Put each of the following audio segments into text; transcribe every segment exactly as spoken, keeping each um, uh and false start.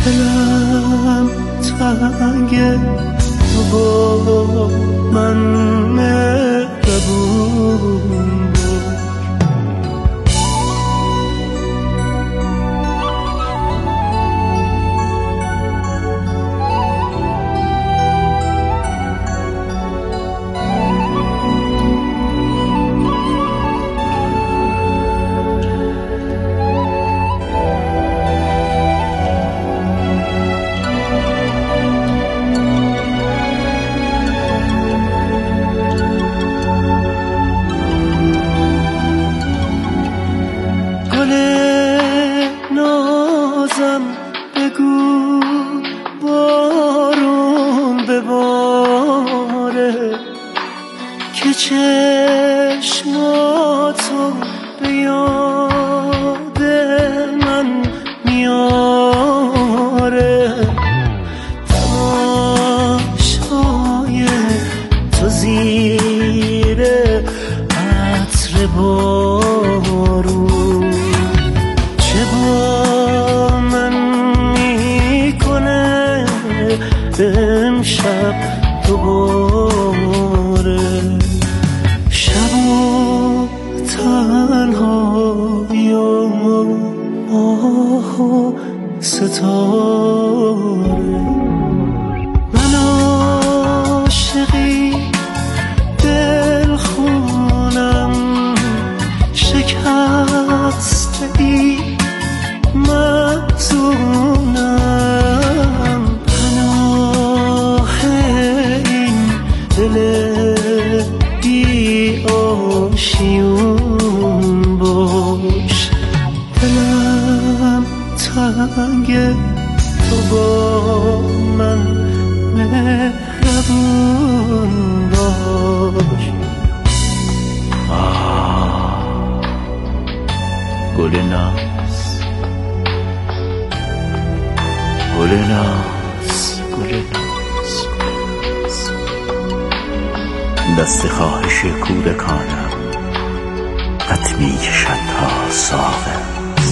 دلم تنگ تو با من مهربون چشماتو به یاد من میاره تماشای تو زیر عطر بارون چه با من میکنه امشب دوباره تنهایی و ماه و ستاره من عاشقی دل خونم شکسته مفتونم پناه این دل بی آشیون باش دلم تنگ تو با من مهربون باش آه گل ناز گل ناز گل ناز دست خواهش کودکانم قد می کشد تا ساغر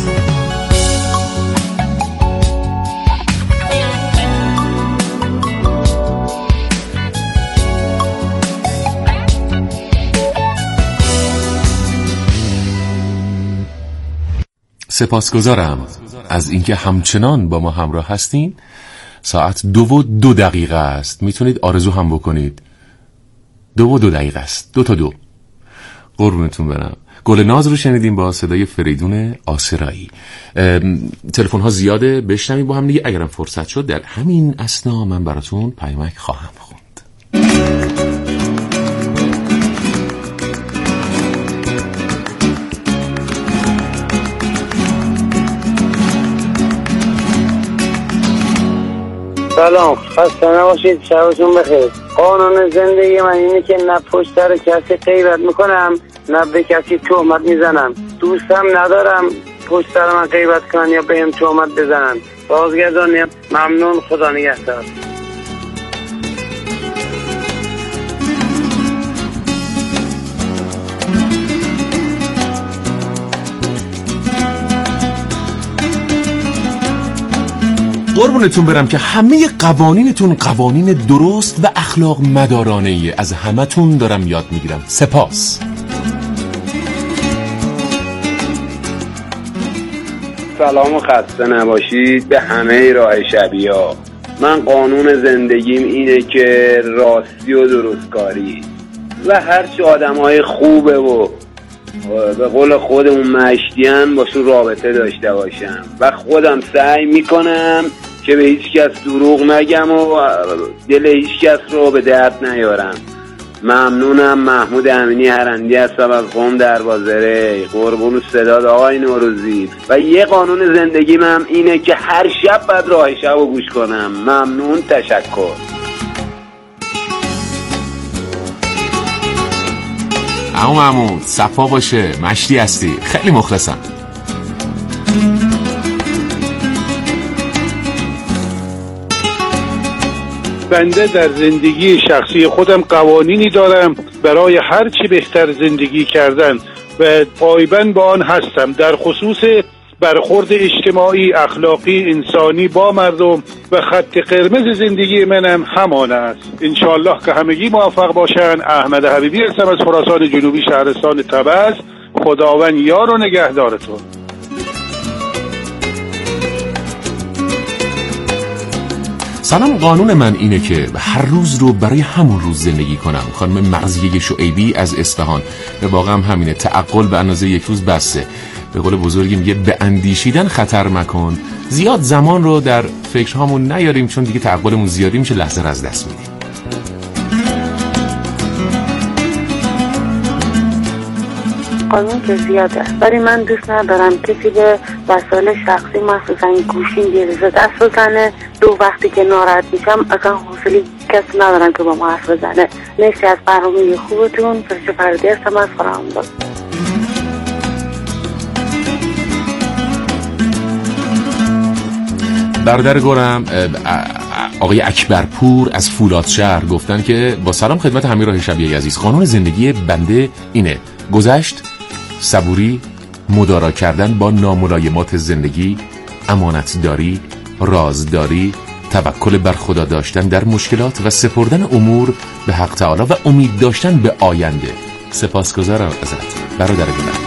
سپاسگزارم از اینکه همچنان با ما همراه هستین. ساعت دو و دو دقیقه است. میتونید آرزو هم بکنید. دو و دو دقیقه است. دو تا دو. قربونتون برم. گل ناز رو شنیدیم با صدای فریدون آسرایی. تلفن ها زیاده، بشنویم با هم دیگه. اگرم فرصت شد در همین اثنا من براتون پیامک خواهم خوند. سلام، خسته نباشید، شبتون بخیر. قانون زندگی من اینه که نه پشت سر کسی غیبت میکنم نه به کسی تهمت میزنم. دوستم ندارم پشت سر من غیبت کنن یا بهم تهمت بزنن. بازگردانیم. ممنون، خدا نگهدار. قربونتون برم که همه قوانینتون قوانین درست و اخلاق مدارانه ایه. از همتون دارم یاد میگیرم. سپاس. سلام و خسته نباشید به همه راه شبیها. من قانون زندگیم اینه که راستی و درستکاری و هرچی آدم های خوبه و به قول خودمون مشتیان باشون رابطه داشته باشم و خودم سعی میکنم که به هیچ کس دروغ نگم و دل هیچ کس رو به درد نیارم. ممنونم. محمود امینی هرندی هستم از قم دروازه. قربون صدات آقای نوروزی. و یه قانون زندگی من اینه که هر شب باید راه شب رو گوش کنم. ممنون، تشکر. عمو محمود صفا باشه، مشتی هستی، خیلی مخلصم. بنده در زندگی شخصی خودم قوانینی دارم برای هر چی بهتر زندگی کردن و پایبند به آن هستم. در خصوص برخورد اجتماعی، اخلاقی، انسانی با مردم و خط قرمز زندگی منم همان است. انشالله که همگی موفق باشن. احمد حبیبی هستم از خراسان جنوبی، شهرستان طبز. خداوند یار و نگهدارتون. سلام، قانون من اینه که هر روز رو برای همون روز زندگی کنم. خانم مغزیه شعیبی از اصفهان. به واقع هم همینه، تعقل به اندازه یک روز بسته. به قول بزرگی میگه به اندیشیدن خطر مکن. زیاد زمان رو در فکرهامون نیاریم، چون دیگه تعقلمون زیادی میشه، لحظه رو از دست میدیم. قانون که زیاده، ولی من دوست ندارم کسی به وسایل شخصی مخصوصا گوشیم گیرزه دست بزنه. دو وقتی که ناراحت میشم اصلا حوصله کسی ندارم که با ما حرف بزنه. مرسی از برنامه خوبتون. فرشته فردی هستم از فرهنگ‌آباد. برادر گورم آقای اکبرپور از فولادشهر گفتن که با سلام خدمت همه راه شبیه عزیز، قانون زندگی بنده اینه: گذشت، صبوری، مدارا کردن با ناملایمات زندگی، امانتداری، رازداری، توکل بر خدا داشتن در مشکلات و سپردن امور به حق تعالی و امید داشتن به آینده. سپاسگزارم ازت برادر گورم.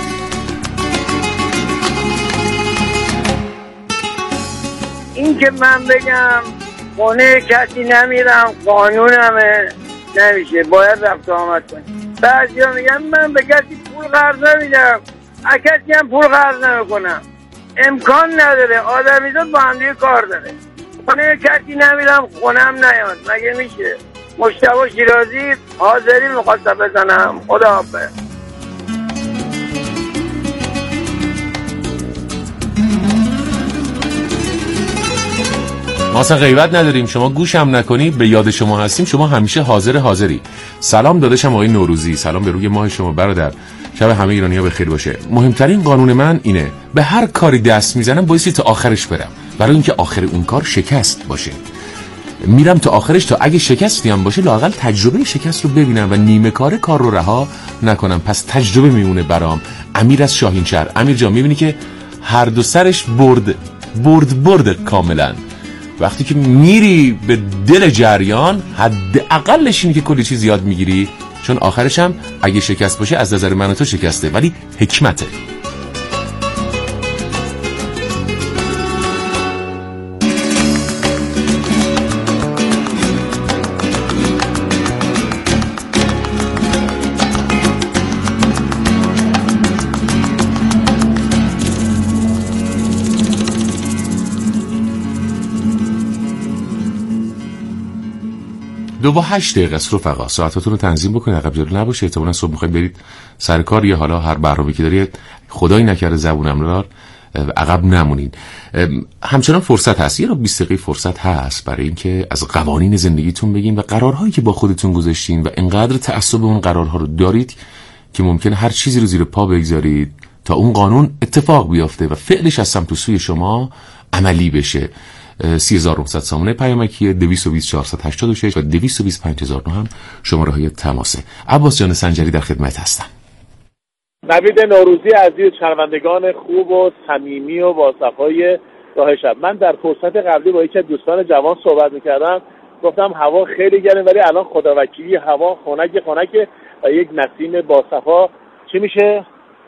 این که من بگم خونه کسی نمیرم قانونمه نمیشه، باید رفت آمد کنیم. بعضی ها میگن من به کسی پول قرض نمیدم، از کسی هم پول قرض نمیکنم. امکان نداره، آدمیزاد با هم دیگه کار داره. خونه کسی نمیرم خونم نیاد، مگه میشه؟ مجتبی شیرازی حاضری میخواستم بزنم. خدا حافظ. ما اصلا غیبت نداریم، شما گوشم نکنی، به یاد شما هستیم، شما همیشه حاضر حاضری. سلام داداشم آقای نوروزی، سلام به روی ماه شما برادر، شب همه ایرانی‌ها بخیر باشه. مهمترین قانون من اینه: به هر کاری دست میزنم بایستی تا آخرش برم، برای اینکه آخر اون کار شکست باشه. میرم تا آخرش تا اگه شکستی هم باشه لااقل تجربه شکست رو ببینم و نیمه کار کار رو رها نکنم. پس تجربه میمونه برام. امیر از شاهینشهر. امیر جان میبینی که هر دو سرش برد برد برد کاملا. وقتی که میری به دل جریان حداقلش اینه که کلی چیز یاد میگیری، چون آخرش هم اگه شکست باشه از نظر من و تو شکسته، ولی حکمته. دو و هشت دقیقه است رفقا، ساعتاتون رو تنظیم بکنید، عقب جلو نباشه. احتمالاً صبح میخواید برید سر کار یا حالا هر برنامه‌ای که دارید، خدای نکرده زبونم دار عقب نمونید. همچنان فرصت هست، یه رو بیست دقیقه فرصت هست برای اینکه از قوانین زندگیتون بگین و قرارهایی که با خودتون گذاشتین و انقدر تعصب اون قرارها رو دارید که ممکنه هر چیزی رو زیر پا بگذارید تا اون قانون اتفاق بیفته و فعلش از سمت و سوی شما عملی بشه. سی هزار و نهصد سامانه پیامکی دویست و بیست چهارصد و هشتاد و شش و دویست و بیست پنج هزار و نه هم شماره های تماسه. عباس جان سنجری در خدمت هستم. نوید نوروزی عزیز، شنوندگان خوب و صمیمی و با صفای راه شب، من در فرصت قبلی با یکی از دوستان جوان صحبت می‌کردم، گفتم هوا خیلی گرمه ولی الان خداوکیلی هوا خنک خنک و یک نسیم با صفا چی میشه؟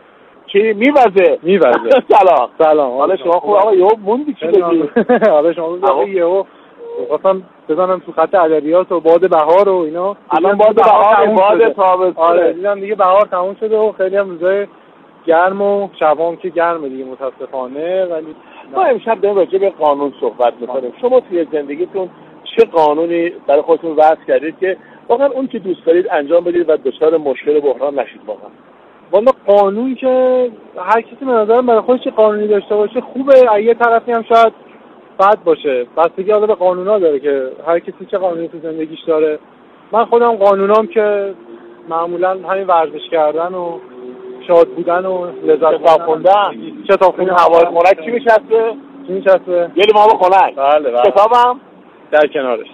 چی میوزه میوزه سلام سلام، حالا شما خوب آقا؟ یهو موندی چی بگی؟ حالا شما آقا یهو خواستم بزنم تو خط ادبیات و باد بهار و اینا. الان باد بهار و باد تابستون. آره دیدم دیگه بهار تموم شده و خیلی هم روزای گرم و شبام که گرمه دیگه متاسفانه. ولی ما امشب داریم راجع به قانون صحبت می‌کنیم. شما توی زندگیتون چه قانونی برای خودتون وضع کردید که واقعا اون که دوست دارید انجام بدید و دچار مشکل بحران نشید؟ واقعا والا قانون که هر کسی به نظرم برای خودش قانونی داشته باشه خوبه، یه طرفی هم شاید بد باشه. بستگی حالا به قانونا داره که هر کسی چه قانونی تو زندگیش داره. من خودم قانونام که معمولا همین ورزش کردن و شاد بودن و لذت خوندن، کتاب خوندن، هوای خنک چی میشسته؟ چی میشسته؟ یه لیوان آب خنک. بله بله. کتابم در کنارش.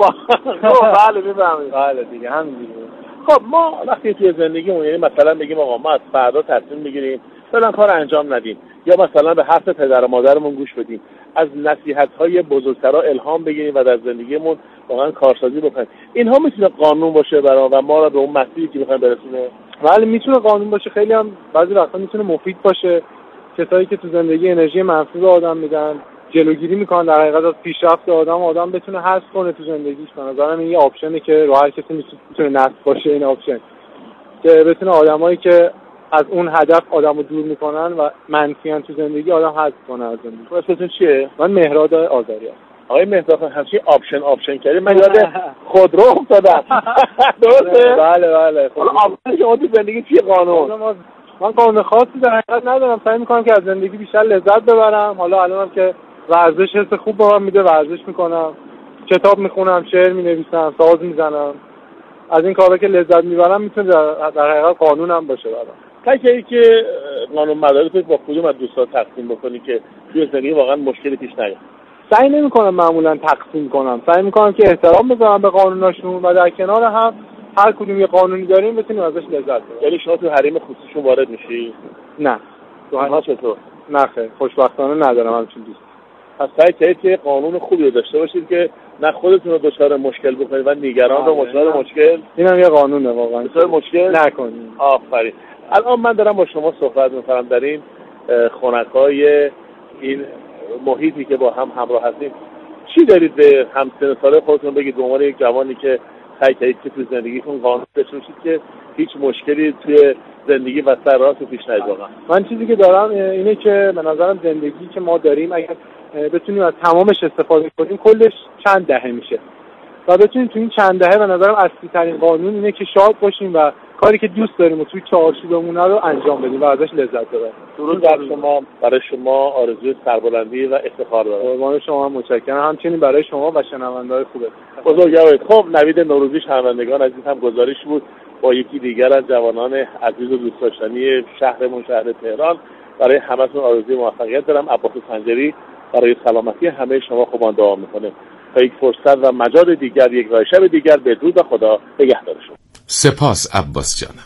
بله میفهمید. بله دیگه همین دیگه. خب ما وقتی توی زندگیمون، یعنی مثلا بگیم آقا ما از فردا تصمیم میگیریم فلان کار انجام ندیم، یا مثلا به حرف پدر و مادرمون گوش بدیم، از نصیحت‌های بزرگترا الهام بگیریم و در زندگیمون واقعا کارسازی بکنیم. اینها میتونه قانون باشه برای و ما رو به اون مسیری که می‌خوایم برسونه. ولی میتونه قانون باشه، خیلی هم بعضی وقتا میتونه مفید باشه. کسایی که تو زندگی انرژی منفی به آدم میدن، جلوگیری میکنن در حقیقت از پیشرفت آدم، آدم بتونه حذف کنه تو زندگیش. به نظرم این یه آپشنه که رو هر کسی میتونه نصب باشه، این آپشن که بتونه آدمایی که از اون هدف آدمو دور میکنن و منفیان تو زندگی آدم حذف کنه از زندگی. اسمتون چیه؟ من مهراد آذری هستم. آقای مهراد همین آپشن آپشن کردی، من یاد خودرو افتادم. درسته؟ بله بله. حالا آپشن شما تو زندگی چیه قانون؟ من قانون خاصی در حقیقت ندارم، سعی میکنم که از زندگی بیشتر لذت ببرم. حالا الانم که ورزش حس خوب به من میده، ورزش میکنم، کتاب میخونم، شعر مینویسم، ساز میزنم. از این کارا که لذت میبرم میتونه در, در حقیقت قانونم باشه برام. تکی که قانون مدارک با کدوم از دوستان تقسیم بکنی که توی زندگی واقعا مشکلی پیش نیاد؟ سعی نمیکنم معمولا تقسیم کنم، سعی میکنم که احترام بذارم به قانوناشون و در کنار هم هر کدوم یه قانونی داریم بتونیم ازش لذت ببریم. یعنی شما تو حریم خصوصیشون وارد میشی؟ نه. تو همه چطور؟ نه خیر، خوشبختانه ندارم همچین دوست. پس سعی کنید که قانون خوبی رو داشته باشید که نه خودتون رو دچار مشکل بکنید و دیگران رو دچار مشکل. اینم یه قانونه واقعا. دچار مشکل نکنید. آفرین. الان من دارم با شما صحبت می‌کنم در این خنکای این محیطی که با هم همراه هستیم. چی دارید به همسن ساله خودتون بگید به عنوان یک جوانی که سعی کنید که تو زندگیتون قانون داشته باشید که هیچ مشکلی توی زندگی و سر راست پیش نیاد واقعا؟ من چیزی که دارم اینه که به نظرم زندگی که ما داریم اگر بتونیم از تمامش استفاده کنیم کلش چند دهه میشه و بتونیم تو این چند دهه به نظرم اصلی ترین قانون اینه که شاد باشیم و کاری که دوست داریم و توی چارچوبمون رو انجام بدیم و ازش لذت ببریم. درود بر شما. برای شما آرزوی سربلندی و افتخار دارم. قربان شما متشکرم. همچنین برای شما و شنونده‌های خوبه. بزرگوارید. خب نوید نوروزی شنوندگان عزیز هم گزارش بود با یکی دیگر از جوانان عزیز و دوست داشتنی شهرمون شهر تهران. برای همتون آرزوی موفقیت دارم. عباس سنجری برای سلامتی همه شما خوبان دعا میکنه. تا یک فرصت و مجال دیگر، یک راه شب دیگر، بدرود و خدا نگهدار شما. سپاس عباس جانم.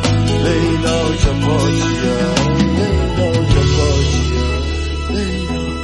Leila, Leila, Leila, Leila, Leila,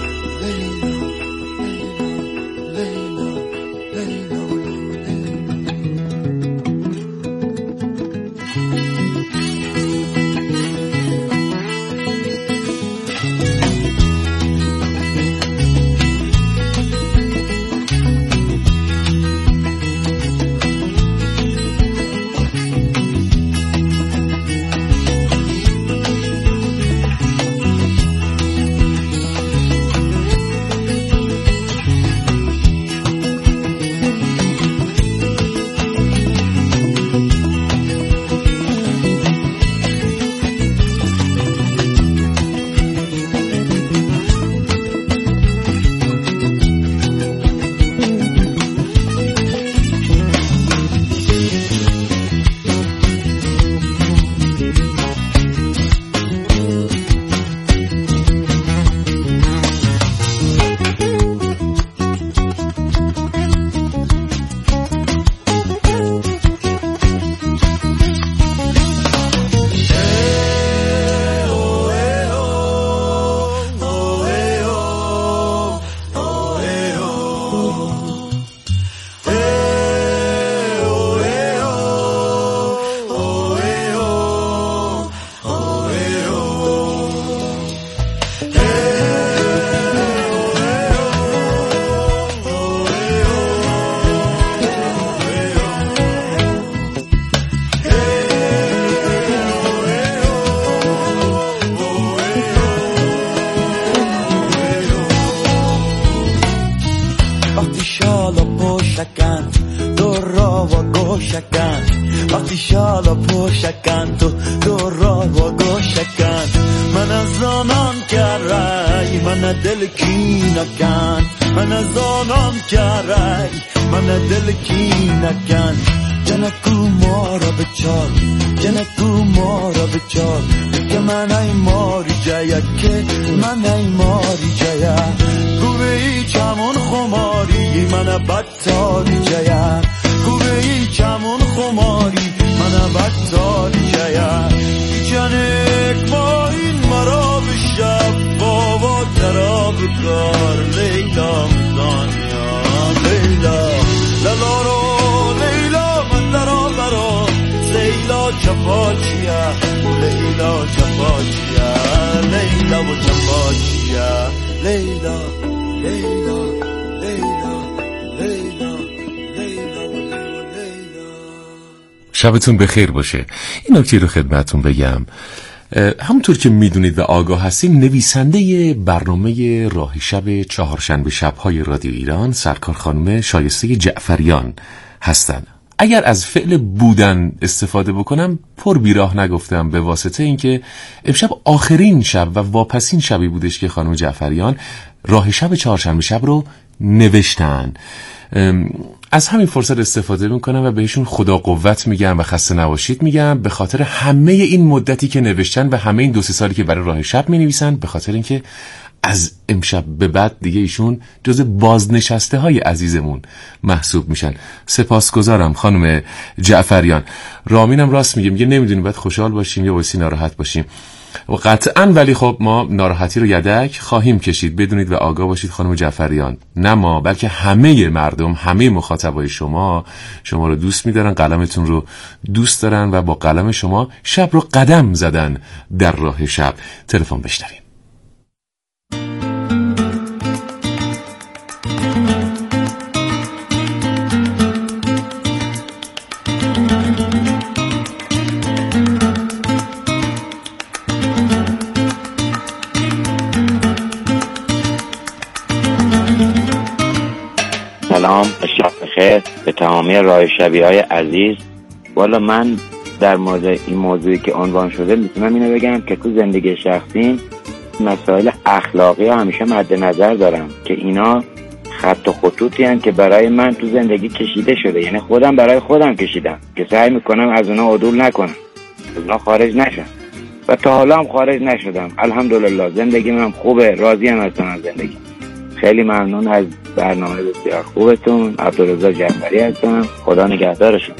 و گوشکن وقتی شالا پوشکن تو دورا و گوشکن من از آنم کرای من دل کی نکن من از آنم کرای من دل کی نکن جنکو مارا بچال جنکو مارا بچال که من ای ماری جاید که من ای ماری جاید گوه ای چمون خماری من بدتاری جاید گوه ای چمون خماری من بدتاری جاید جنک با این مرا بشب بابا درا بکار لیلا مزانیا لیلا لالارو لیلا من درا برا لیلا چپاچیا لیلا چپاچیا لیلا و چپاچیا لیلا لیلا لیلا لیلا شبتون بخیر باشه. این نکته رو خدمتون بگم، همونطور که میدونید و آگاه هستیم نویسنده برنامه راه شب چهارشنبه شب‌های رادیو ایران سرکار خانم شایسته جعفریان هستن. اگر از فعل بودن استفاده بکنم پر بیراه نگفتم، به واسطه اینکه امشب آخرین شب و واپسین شبی بودش که خانم جعفریان راه شب چهارشنبه شب رو نوشتن. از همین فرصت استفاده میکنم و بهشون خدا قوت میگم و خسته نباشید میگم، به خاطر همه این مدتی که نوشتن و همه این دو سه سالی که برای راه شب مینویسن، به خاطر اینکه از امشب به بعد دیگه ایشون جز بازنشسته های عزیزمون محسوب میشن. سپاسگزارم خانم جعفریان. رامینم راست میگه، میگه نمیدونیم باید خوشحال باشیم یا واسه ناراحت باشیم و قطعاً، ولی خب ما ناراحتی رو یدک خواهیم کشید. بدونید و آگاه باشید خانم جعفریان، نه ما بلکه همه مردم، همه مخاطبای شما شما رو دوست می‌دارن، قلمتون رو دوست دارن و با قلم شما شب رو قدم زدن در راه شب. تلفن بشنویم. سلام، شب بخیر به تمامی راه شبی های عزیز. والا من در مورد این موضوعی که عنوان شده میتونم اینو بگم که تو زندگی شخصیم مسائل اخلاقی ها همیشه مد نظر دارم که اینا خط و خطوطی هستند که برای من تو زندگی کشیده شده، یعنی خودم برای خودم کشیدم که سعی میکنم از اونا عدول نکنم، از اونا خارج نشم و تا حالا هم خارج نشدم. الحمدلله زندگی من خوبه، راضیم هستم از زندگی. خیلی ممنون از برنامه بسیار خوبتون. عبدالرضا جعفری هستم، خدا نگهدارشون.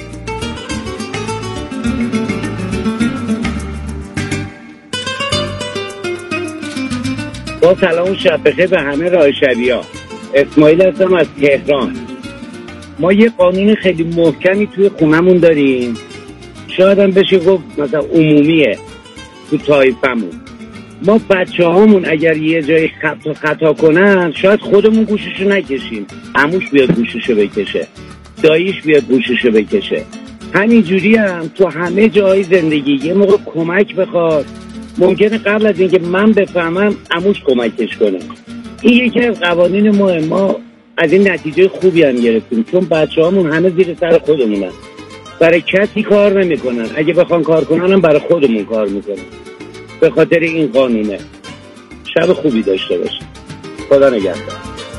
با سلام و شب بخیر به همه راه شبی‌ها. اسماعیل هستم از تهران. ما یه قانون خیلی محکمی توی خونمون داریم، شاید هم بشه گفت مثلا عمومیه تو طایفمون. ما بچه هامون اگر یه جای خطا خطا کنن شاید خودمون گوششو نکشیم، عموش بیاد گوششو بکشه، داییش بیاد گوششو بکشه. همینجوری هم تو همه جای زندگی یه موقع کمک بخواد، ممکنه قبل از اینکه من بفهمم عموش کمکش کنه. این یکی از قوانین ما. ما از این نتیجه خوبی هم گرفتیم چون بچه هامون همه زیر سر خودمونن، برای کسی کار نمیکنن، اگه بخوان کار کنن هم برای خودمون کار میکنن. به خاطر این قانونه. شب خوبی داشته باشید. خدا نگهدار.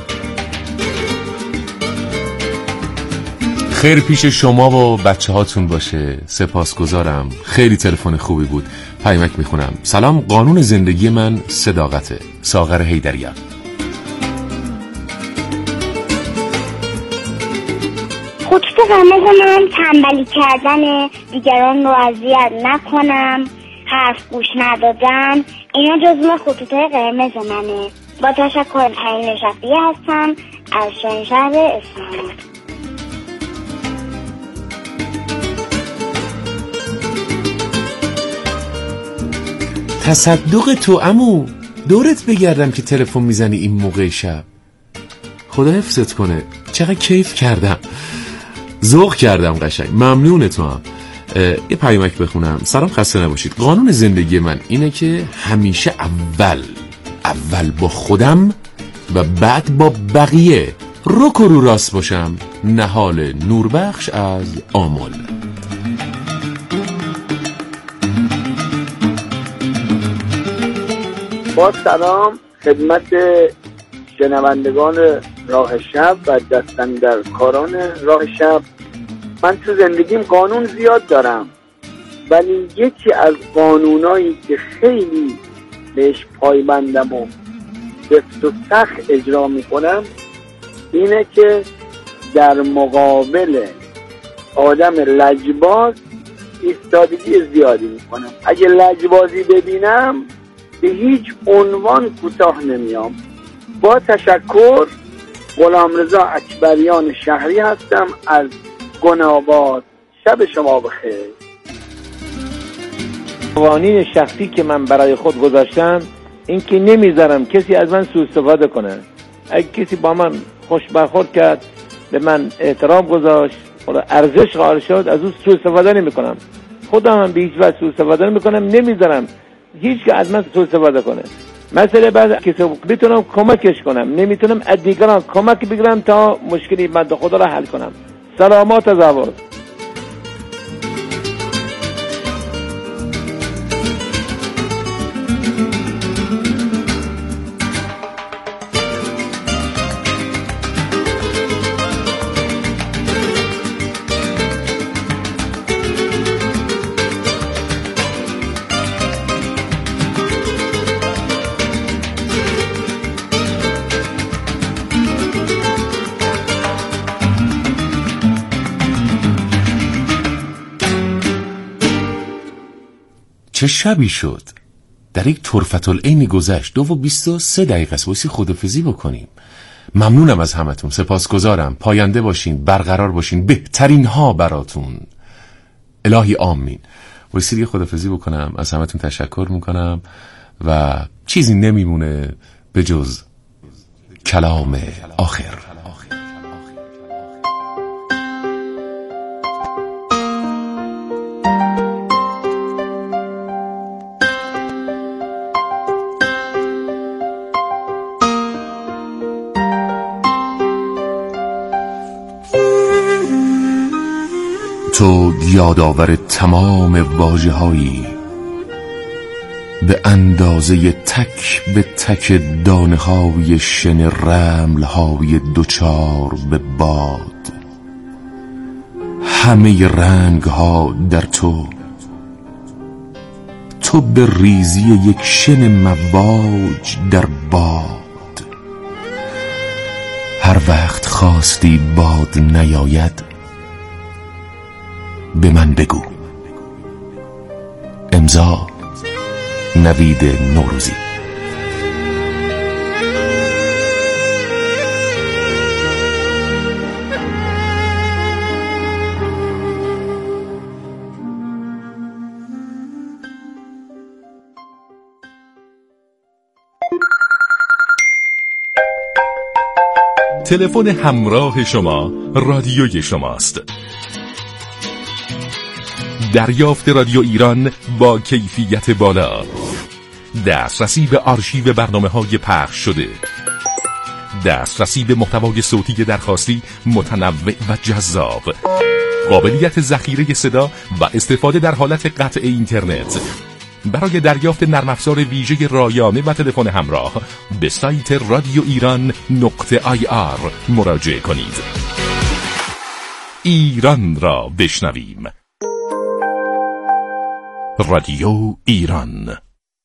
خیر پیش شما و بچه هاتون باشه. سپاسگزارم، خیلی تلفن خوبی بود. پیامک میخونم. سلام، قانون زندگی من صداقته. ساغر حیدریان. خطوط قرمز من تنبلی کردن، دیگران رو اذیت نکنم، حرف گوش ندادن، اینا جزو خطوط‌های قرمز منه. با تشکر، پرین شفیعی هستم از شاهینشهر اصفهان. تصدق تو عمو، دورت بگردم که تلفن میزنی این موقع شب. خدا حفظت کنه. چقدر کیف کردم، ذوق کردم قشنگ. ممنون تو هم. یه پیامک بخونم. سلام، خسته نباشید. قانون زندگی من اینه که همیشه اول اول با خودم و بعد با بقیه رک و رو راست باشم. نهال نوربخش از آمل. با سلام خدمت شنوندگان راه شب و دستاندر کاران راه شب. من تو زندگیم قانون زیاد دارم، ولی یکی از قانونایی که خیلی بهش پایبندم و سفت و سخت اجرا میکنم اینه که در مقابل آدم لجباز ایستادگی زیادی میکنم. اگه لجبازی ببینم به هیچ عنوان کوتاه نمیام. با تشکر، غلامرضا اکبریان شهری هستم از گناباد. شب شما بخیر. قوانین شخصی که من برای خود گذاشتم این که نمیذارم کسی از من سوء استفاده کنه. اگه کسی با من خوش برخورد کرد، به من احترام گذاشت، ارزش قائل شد، از اون سوء استفاده نمی کنم. خودم هم به هیچ وجه سوء استفاده نمی کنم. نمیذارم هیچ که از من سوء استفاده کنه. مثلا بعد کسی بتونم کمکش کنم، نمیتونم از دیگران کمک بگیرم تا مشکلی بنده خدا را حل کنم. سلامات از آواز. چه شبی شد. در یک طرفت العین گذشت. دو و بیست و سه دقیقه است. واسه خدافزی بکنیم. ممنونم از همتون. سپاسگزارم. پاینده باشین، برقرار باشین. بهترین ها براتون. الهی آمین. واسه دیگه خدافزی بکنم. از همتون تشکر میکنم و چیزی نمیمونه به جز کلام آخر. تو یادآور تمام واژه‌هایی به اندازه تک به تک دانه‌های شن رمل‌های دوچار به باد. همه رنگ‌ها در تو، تو به ریزی یک شن مواج در باد. هر وقت خواستی باد نیاید به من بگو. امضا نوید نوروزی. تلفن همراه شما رادیوی شماست. دریافت رادیو ایران با کیفیت بالا، دسترسی به آرشیو برنامه‌های پخش شده، دسترسی به محتوای صوتی درخواستی متنوع و جذاب، قابلیت ذخیره صدا و استفاده در حالت قطع اینترنت. برای دریافت نرم افزار ویژه رایانه و تلفن همراه به سایت رادیو ایران نقطه آی آر مراجعه کنید. ایران را بشنویم. رادیو ایران.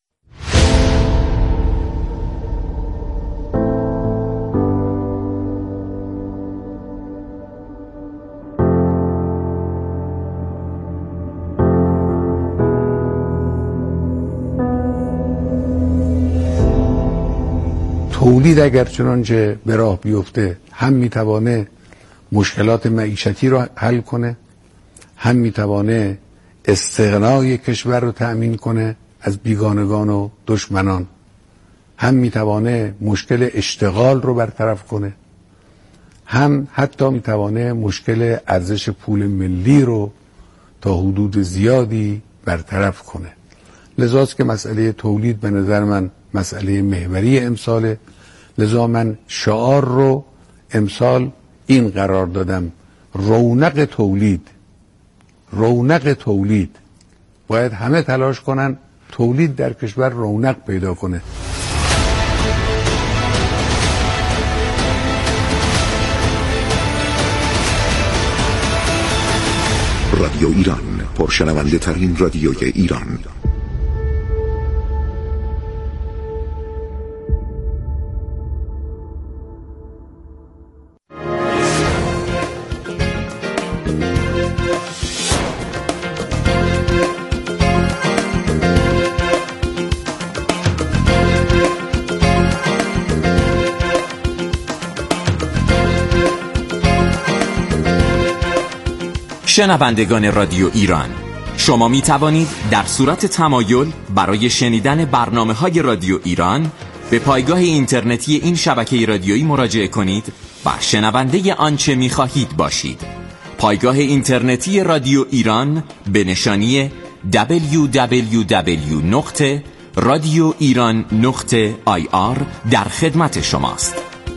تولید اگر چنانچه به راه بیفته هم میتوانه مشکلات معیشتی رو حل کنه، هم میتوانه استغنای کشور رو تأمین کنه از بیگانگان و دشمنان، هم میتوانه مشکل اشتغال رو برطرف کنه، هم حتی میتوانه مشکل ارزش پول ملی رو تا حدود زیادی برطرف کنه. لذاست که مسئله تولید به نظر من مسئله محوری امساله. لذا من شعار رو امسال این قرار دادم رونق تولید رونق تولید باید همه تلاش کنن تولید در کشور رونق پیدا کنه. رادیو ایران، پرشنونده ترین رادیوی ایران. شنوندگان رادیو ایران، شما می توانید در صورت تمایل برای شنیدن برنامه‌های رادیو ایران به پایگاه اینترنتی این شبکه رادیویی مراجعه کنید و شنونده آنچه می خواهید باشید. پایگاه اینترنتی رادیو ایران به نشانی دبلیو دبلیو دبلیو نقطه رادیو ایران نقطه آی آر در خدمت شماست.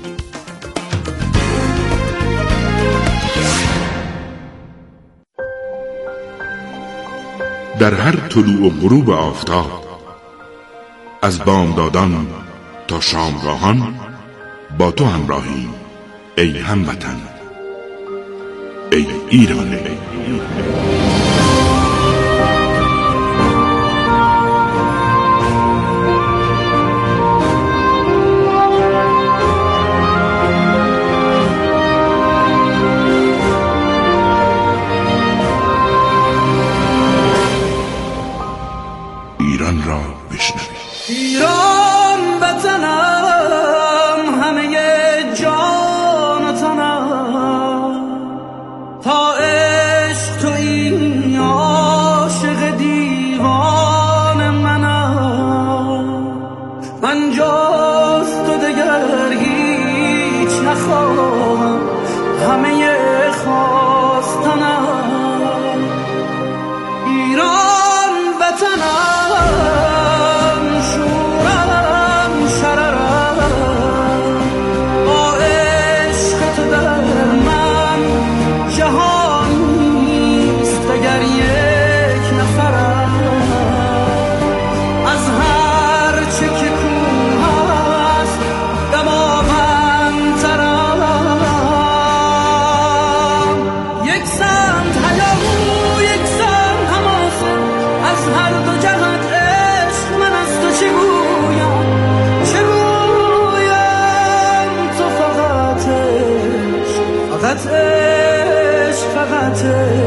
در هر طلوع و غروب آفتاب، از بامدادان تا شامگاهان با تو همراهیم ای هموطن، ای ایران. ایران را بشنوید. ایران وطنم، همه جان و تنم، تا عشق تویی عاشق دیوان منم. من جز تو دگر هیچ نخواهم، همه خواستنم. ایران وطنم، فقط عشق، فقط عشق.